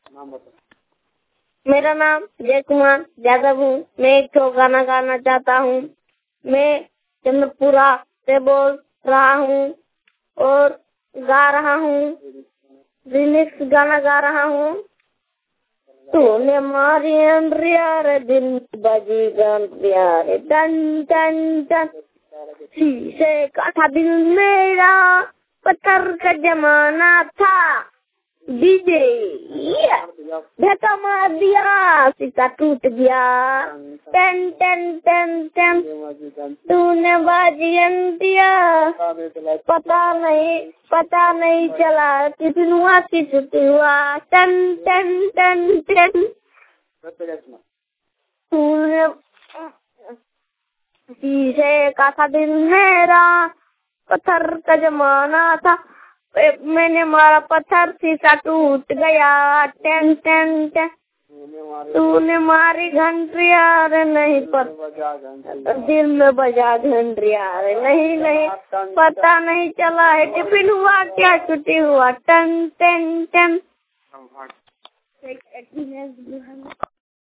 नाम बता। मेरा नाम जय कुमार यादव हूँ। मैं एक ठो गाना गाना चाहता हूँ। मैं चंद्रपुरा से बोल रहा हूँ और गा रहा हूँ, रिमिक्स गाना गा रहा हूँ। तूने मारी अंड्रिया रे दिल बजी गंड्रिया रे टन टन टन, शीशे का था दिल मेरा, पत्थर का जमाना था, डीजे धक्का मार दिया, शीशा टूट गया, टन टन टन टन, तूने बाजी अंड्रिया, पता नहीं चला कितनी हुआ कि छुट्टी हुआ, टन टन टन टन। तूने शीशे का था दिल मेरा, पत्थर का जमाना था, मैंने मारा पत्थर, शीशा टूट गया, टन टन टन। तूने मारी घंटिया रे नहीं दिल में बजा घंटिया रे नहीं पता नहीं चला है टिफिन हुआ क्या छुट्टी हुआ, टन टन टन।